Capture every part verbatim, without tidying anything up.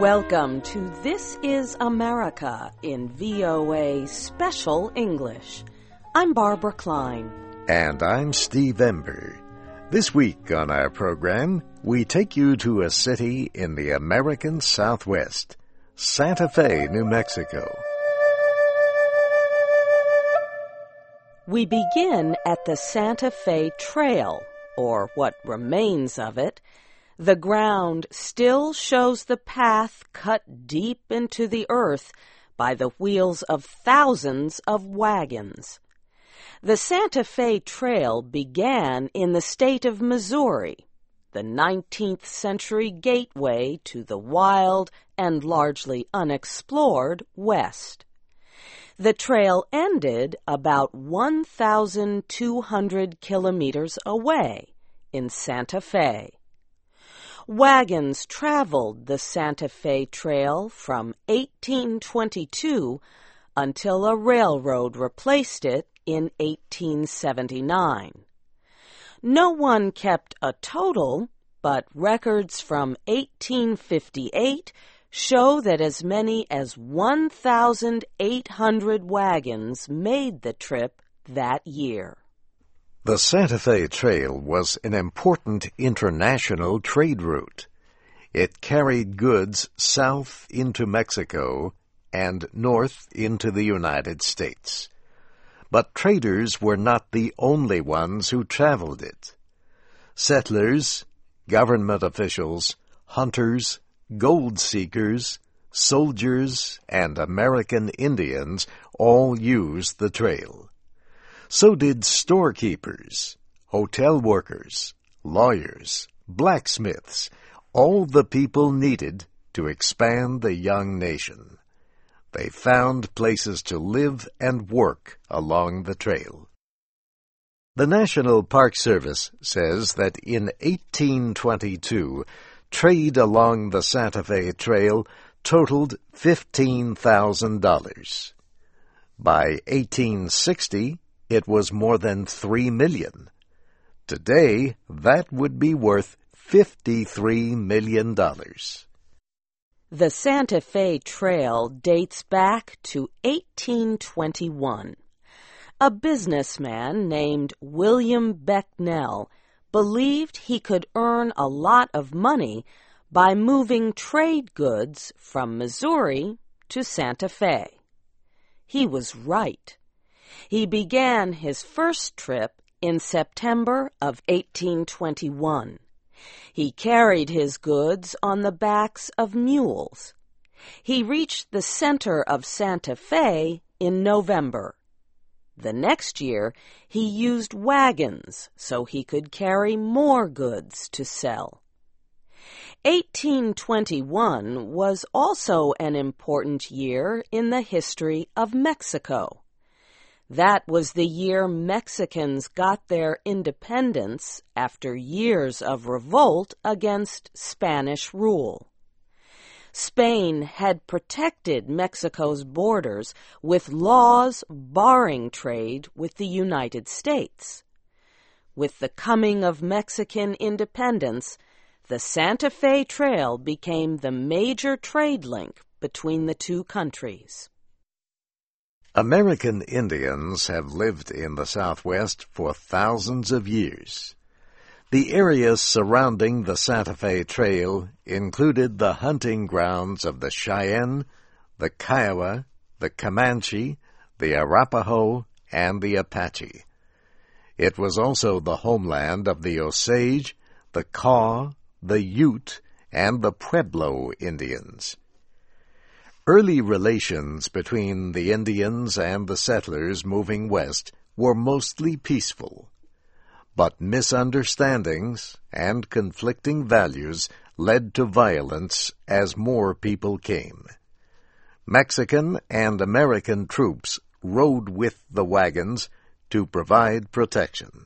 Welcome to This is America in V O A Special English. I'm Barbara Klein. And I'm Steve Ember. This week on our program, we take you to a city in the American Southwest, Santa Fe, New Mexico. We begin at the Santa Fe Trail, or what remains of it. The ground still shows the path cut deep into the earth by the wheels of thousands of wagons. The Santa Fe Trail began in the state of Missouri, the nineteenth century gateway to the wild and largely unexplored West. The trail ended about one thousand two hundred kilometers away in Santa Fe. Wagons traveled the Santa Fe Trail from eighteen twenty-two until a railroad replaced it in eighteen seventy-nine. No one kept a total, but records from eighteen fifty-eight show that as many as one thousand eight hundred wagons made the trip that year. The Santa Fe Trail was an important international trade route. It carried goods south into Mexico and north into the United States. But traders were not the only ones who traveled it. Settlers, government officials, hunters, gold seekers, soldiers, and American Indians all used the trail. So did storekeepers, hotel workers, lawyers, blacksmiths, all the people needed to expand the young nation. They found places to live and work along the trail. The National Park Service says that in eighteen twenty-two, trade along the Santa Fe Trail totaled fifteen thousand dollars. By eighteen sixty, it was more than three million dollars. Today, that would be worth fifty-three million dollars. The Santa Fe Trail dates back to eighteen twenty-one. A businessman named William Becknell believed he could earn a lot of money by moving trade goods from Missouri to Santa Fe. He was right. He began his first trip in September of eighteen twenty-one. He carried his goods on the backs of mules. He reached the center of Santa Fe in November. The next year, he used wagons so he could carry more goods to sell. eighteen twenty-one was also an important year in the history of Mexico. That was the year Mexicans got their independence after years of revolt against Spanish rule. Spain had protected Mexico's borders with laws barring trade with the United States. With the coming of Mexican independence, the Santa Fe Trail became the major trade link between the two countries. American Indians have lived in the Southwest for thousands of years. The areas surrounding the Santa Fe Trail included the hunting grounds of the Cheyenne, the Kiowa, the Comanche, the Arapaho, and the Apache. It was also the homeland of the Osage, the Kaw, the Ute, and the Pueblo Indians. Early relations between the Indians and the settlers moving west were mostly peaceful. But misunderstandings and conflicting values led to violence as more people came. Mexican and American troops rode with the wagons to provide protection.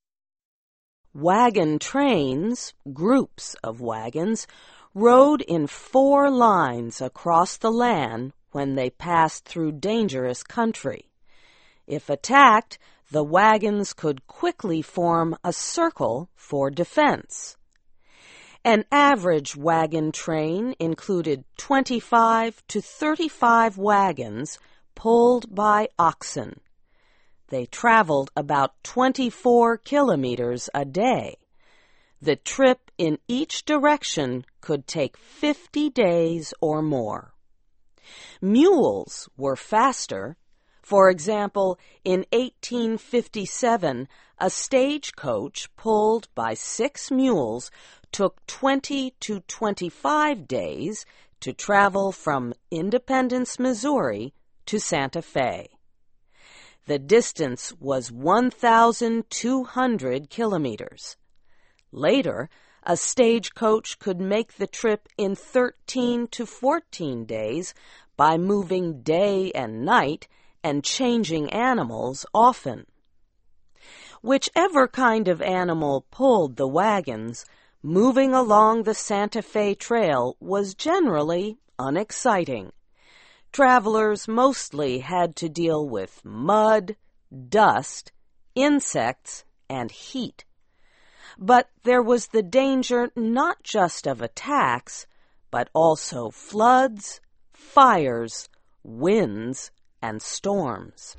Wagon trains, groups of wagons, rode in four lines across the land when they passed through dangerous country. If attacked, the wagons could quickly form a circle for defense. An average wagon train included twenty-five to thirty-five wagons pulled by oxen. They traveled about twenty-four kilometers a day. The trip in each direction could take fifty days or more. Mules were faster. For example, in eighteen fifty-seven, a stagecoach pulled by six mules took twenty to twenty-five days to travel from Independence, Missouri to Santa Fe. The distance was one thousand two hundred kilometers. Later, a stagecoach could make the trip in thirteen to fourteen days by moving day and night and changing animals often. Whichever kind of animal pulled the wagons, moving along the Santa Fe Trail was generally unexciting. Travelers mostly had to deal with mud, dust, insects, and heat. But there was the danger not just of attacks, but also floods, fires, winds, and storms.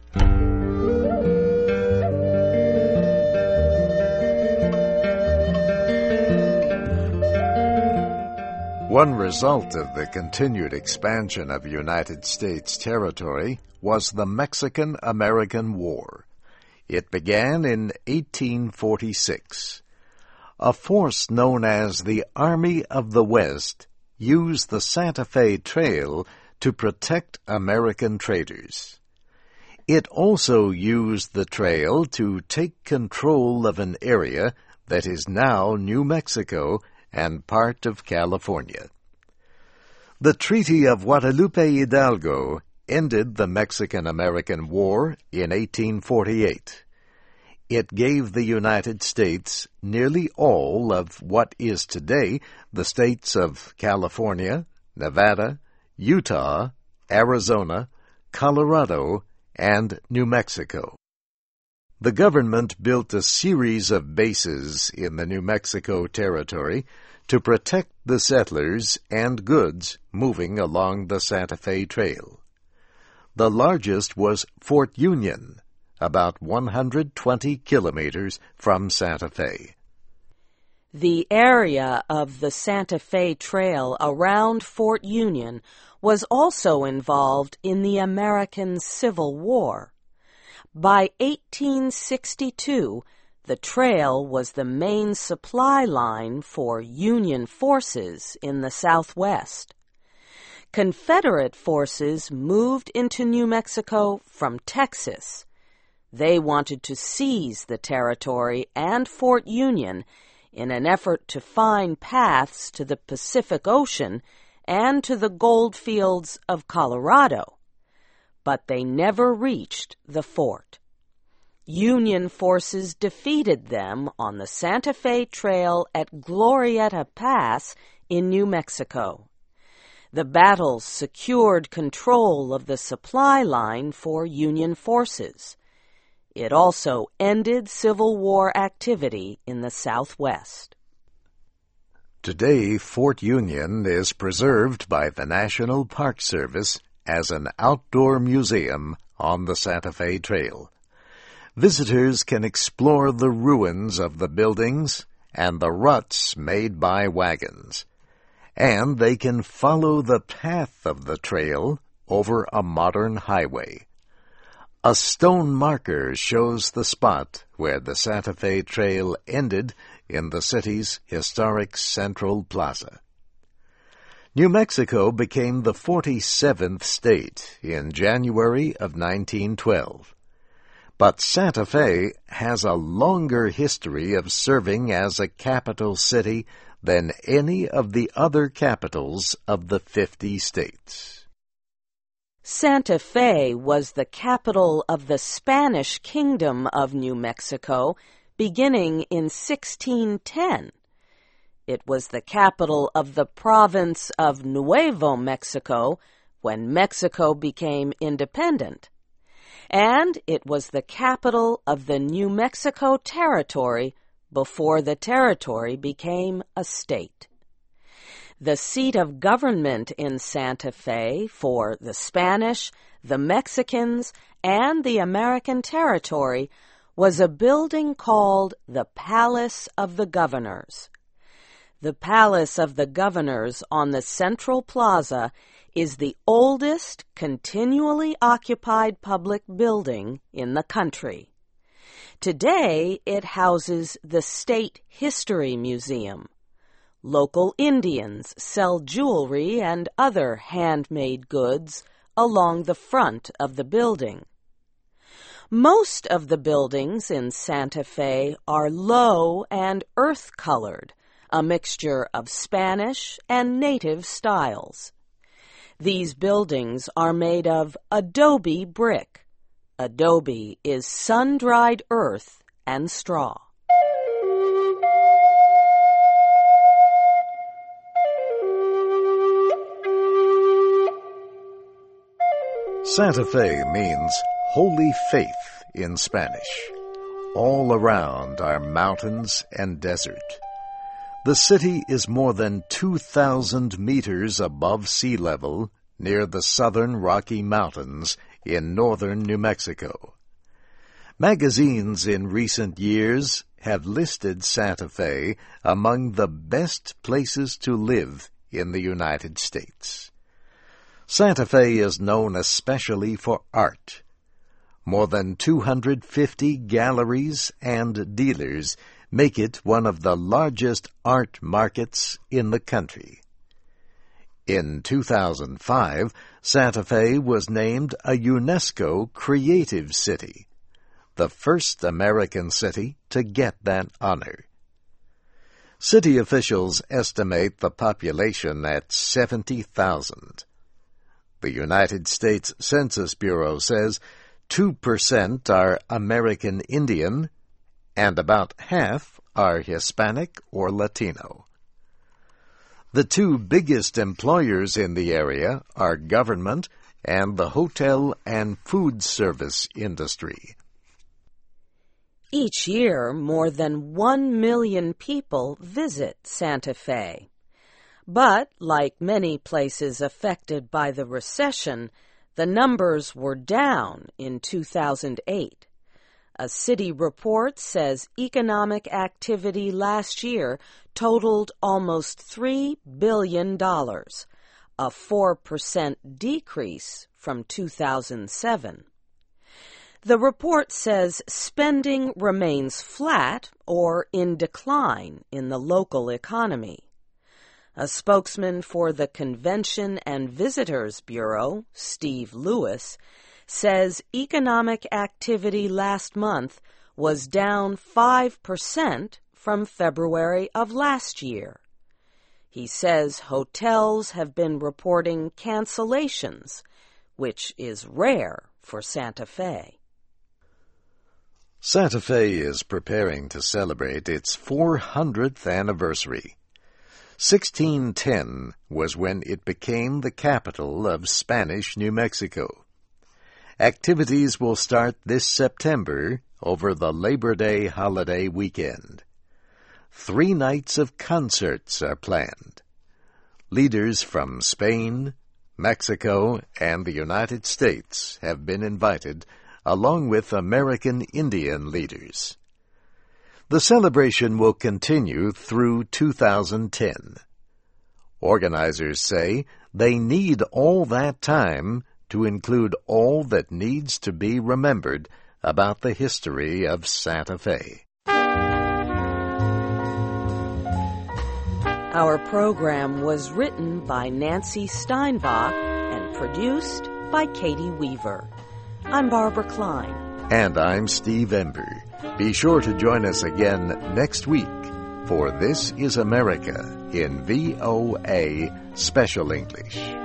One result of the continued expansion of United States territory was the Mexican-American War. It began in eighteen forty-six. A force known as the Army of the West used the Santa Fe Trail to protect American traders. It also used the trail to take control of an area that is now New Mexico and part of California. The Treaty of Guadalupe Hidalgo ended the Mexican-American War in eighteen forty-eight. It gave the United States nearly all of what is today the states of California, Nevada, Utah, Arizona, Colorado, and New Mexico. The government built a series of bases in the New Mexico territory to protect the settlers and goods moving along the Santa Fe Trail. The largest was Fort Union, about one hundred twenty kilometers from Santa Fe. The area of the Santa Fe Trail around Fort Union was also involved in the American Civil War. By eighteen sixty-two, the trail was the main supply line for Union forces in the Southwest. Confederate forces moved into New Mexico from Texas. They wanted to seize the territory and Fort Union in an effort to find paths to the Pacific Ocean and to the gold fields of Colorado. But they never reached the fort. Union forces defeated them on the Santa Fe Trail at Glorieta Pass in New Mexico. The battles secured control of the supply line for Union forces. It also ended Civil War activity in the Southwest. Today, Fort Union is preserved by the National Park Service as an outdoor museum on the Santa Fe Trail. Visitors can explore the ruins of the buildings and the ruts made by wagons, and they can follow the path of the trail over a modern highway. A stone marker shows the spot where the Santa Fe Trail ended in the city's historic Central Plaza. New Mexico became the forty-seventh state in January of nineteen twelve. But Santa Fe has a longer history of serving as a capital city than any of the other capitals of the fifty states. Santa Fe was the capital of the Spanish Kingdom of New Mexico beginning in sixteen ten. It was the capital of the province of Nuevo Mexico when Mexico became independent. And it was the capital of the New Mexico Territory before the territory became a state. The seat of government in Santa Fe for the Spanish, the Mexicans, and the American territory was a building called the Palace of the Governors. The Palace of the Governors on the Central Plaza is the oldest continually occupied public building in the country. Today, it houses the State History Museum. Local Indians sell jewelry and other handmade goods along the front of the building. Most of the buildings in Santa Fe are low and earth-colored, a mixture of Spanish and native styles. These buildings are made of adobe brick. Adobe is sun-dried earth and straw. Santa Fe means holy faith in Spanish. All around are mountains and desert. The city is more than two thousand meters above sea level near the southern Rocky Mountains in northern New Mexico. Magazines in recent years have listed Santa Fe among the best places to live in the United States. Santa Fe is known especially for art. More than two hundred fifty galleries and dealers make it one of the largest art markets in the country. In two thousand five, Santa Fe was named a UNESCO Creative City, the first American city to get that honor. City officials estimate the population at seventy thousand. The United States Census Bureau says two percent are American Indian and about half are Hispanic or Latino. The two biggest employers in the area are government and the hotel and food service industry. Each year, more than one million people visit Santa Fe. But, like many places affected by the recession, the numbers were down in two thousand eight. A city report says economic activity last year totaled almost three billion dollars, a four percent decrease from two thousand seven. The report says spending remains flat or in decline in the local economy. A spokesman for the Convention and Visitors Bureau, Steve Lewis, says economic activity last month was down five percent from February of last year. He says hotels have been reporting cancellations, which is rare for Santa Fe. Santa Fe is preparing to celebrate its four hundredth anniversary. sixteen ten was when it became the capital of Spanish New Mexico. Activities will start this September over the Labor Day holiday weekend. Three nights of concerts are planned. Leaders from Spain, Mexico, and the United States have been invited, along with American Indian leaders. The celebration will continue through two thousand ten. Organizers say they need all that time to include all that needs to be remembered about the history of Santa Fe. Our program was written by Nancy Steinbach and produced by Katie Weaver. I'm Barbara Klein. And I'm Steve Ember. Be sure to join us again next week for This is America in V O A Special English.